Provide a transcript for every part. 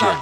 Son.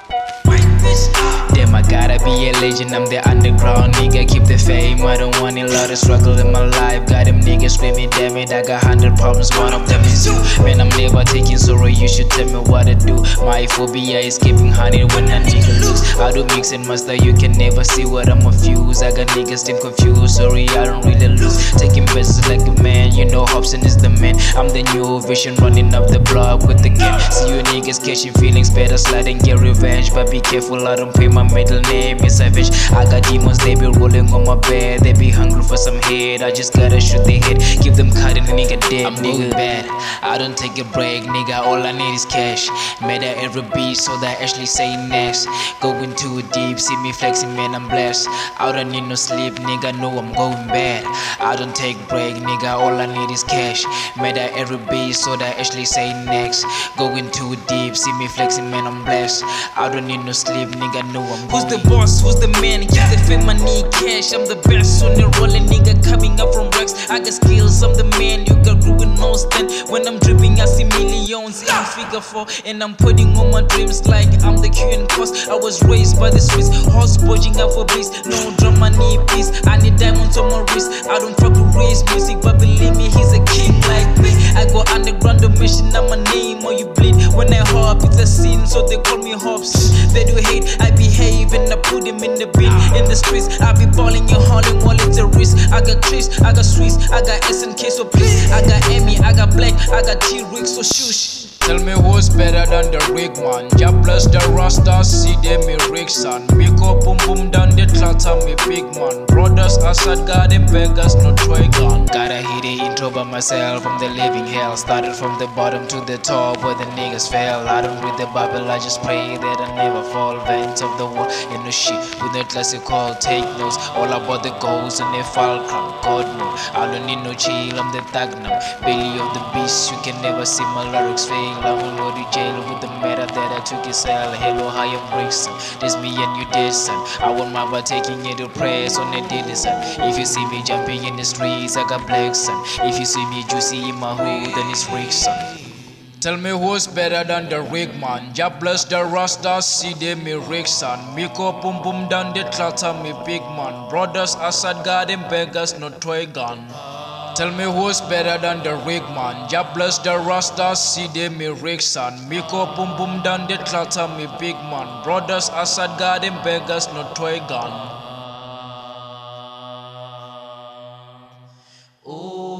Damn, I gotta be a legend, I'm the underground nigga. Keep the fame, I don't want a lot of struggle in my life. Got them niggas screaming, damn it, I got 100 problems, one of them is you. Man, I'm never taking sorrow, you should tell me what to do. My phobia is keeping honey when a nigga lose. I do mix and master, you can never see what I'm a fuse. I got niggas them confused, sorry, I don't really lose. Taking bets like a man, you know Hobson is the man. I'm the new vision, running up the block with the gang. See you niggas catching feelings, better slide and get revenge. But be careful, I don't pay my middle name is savage. I got demons, they be rolling on my bed. They be hungry for some head, I just gotta shoot their head. Keep them cutting, nigga dead. I'm nigga bad, I don't take a break, nigga, all I need is cash. Made at every beat, so that actually say next. Going too deep, see me flexing, man, I'm blessed. I don't need no sleep, nigga, know I'm going bad. I don't take break, nigga, all I need is cash. Made at every beat, so that actually say next. Going too deep, see me flexing, man, I'm blessed. I don't need no sleep, nigga, know I'm Who's going. the boss? Who's the man? Keep the fame, I need cash. I'm the best on the rolling, nigga, coming up from Rex. I got skills, I'm the man. You got ruin no stand. When I'm dripping, I see millions in figure 4. And I'm putting on my dreams like I'm the Q and cost. I was raised by the Swiss, horse budging up for beats. No drama, need peace. I need diamonds on my wrist. I don't fuck with race music, but believe me, he's a king like me. I go underground, the mission, I'm my name, or you bleed. When I hop, it's a sin, so they call me Hops. They do hate, I behave and I put them in the bin. In the streets, I be balling and hauling while it's a risk. I got trips, I got Swiss, I got SNK, so please. I got Emmy, I got Black, I got T-Rick, so shush. Tell me who's better than the rig man. Ja bless the Rasta, see them me rig son. Miko boom boom down the clatter, me big man. Brothers Assad got them beggars, no toy gun. Gotta hit the intro by myself, I'm the living hell. Started from the bottom to the top where the niggas fell. I don't read the Bible, I just pray that I never fall. Vent of the world, in the shit with the classical take notes. All about the goals and the fulcrum, God no. I don't need no chill, I'm the thug now. Belly of the beast, you can never see my lyrics fail. I'm gonna go to jail with the matter that I took his cell. Hello, hi, I'm Rickson. This me and you did, son. I want my butt taking it to press on the daily, son. If you see me jumping in the streets, I got black, son. If you see me juicy in my hood, then it's Rickson. Tell me who's better than the rig man. Ja bless the Rasta, see them me Rickson. Miko boom boom down the clatter, me big man. Brothers Assad got them beggars, no toy gun. Tell me who's better than the rig man. Ja bless the Rasta, see them me Rickson. Miko boom boom down the clatter, me big man. Brothers Assad got them beggars, no toy gun.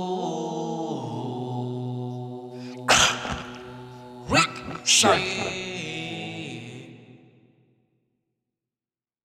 Rick, son.